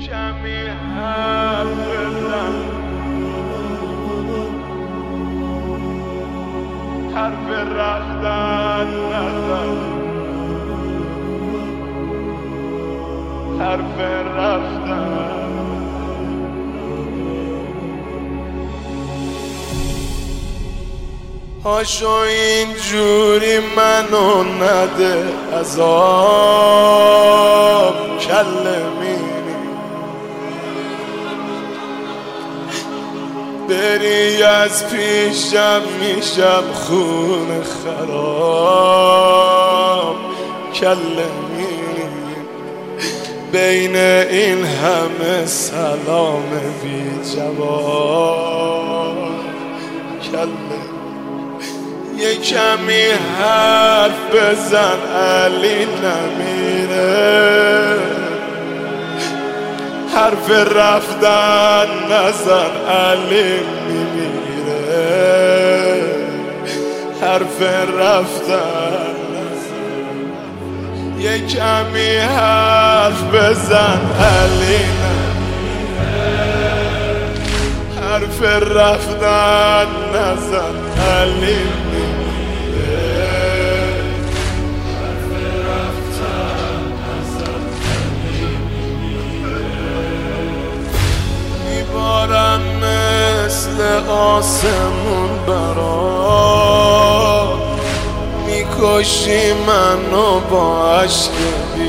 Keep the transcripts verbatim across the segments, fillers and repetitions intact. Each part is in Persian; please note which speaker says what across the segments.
Speaker 1: کمی حرف بزن، حرف رفتن نزن، حرف رفتن. هاشو اینجوری منو نده عذاب کلمینی، بری از پیشم میشم خون خراب کلمینی. بین این همه سلام بی جواب کلمینی. یه کمی حرف بزن علی نمیره، حرف رفتن نزن علی میمیره، حرف رفتن نزن. یه کمی حرف بزن علی نمیره، حرف رفتن نزن علی مثل آسمون برا، میکشی منو با عشق بی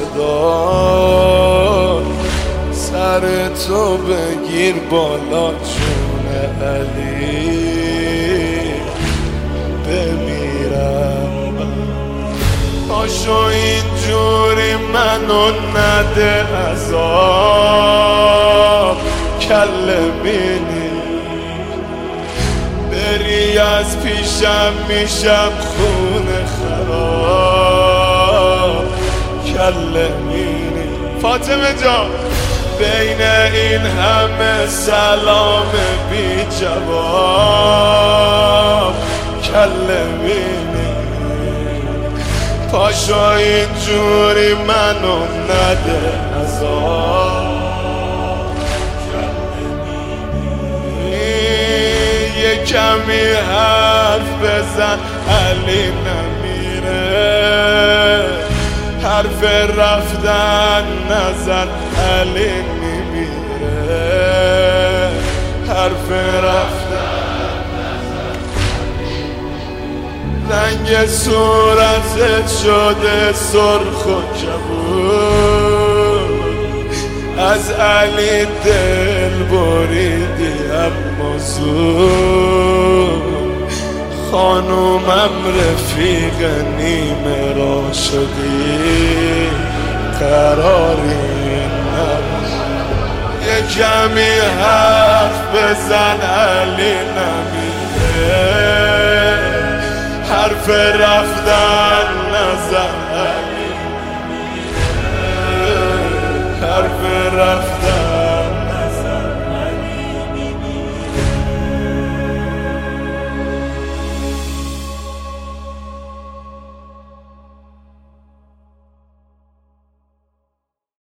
Speaker 1: صدا. سر تو بگیر بالا جون علی بمیرم. پاشو اینجوری منو نده عذاب کلمینی، بری از پیشم میشم خون خراب کلمینی. فاطمه جان بین این همه سلام بی جواب کلمینی. پاشو اینجوری منو نده عذاب. کمی حرف بزن علی نمیره، حرف رفتن نزن علی میمیره، حرف رفتن نزن. رنگ صورتت شده سرخ و کبود، از علی دل بریدی اما زود. خانومم رفیق نیمه را شدی، قراری نبود. یه کمی حرف بزن علی نمیره، حرف رفتن نزن علی، حرف رفتن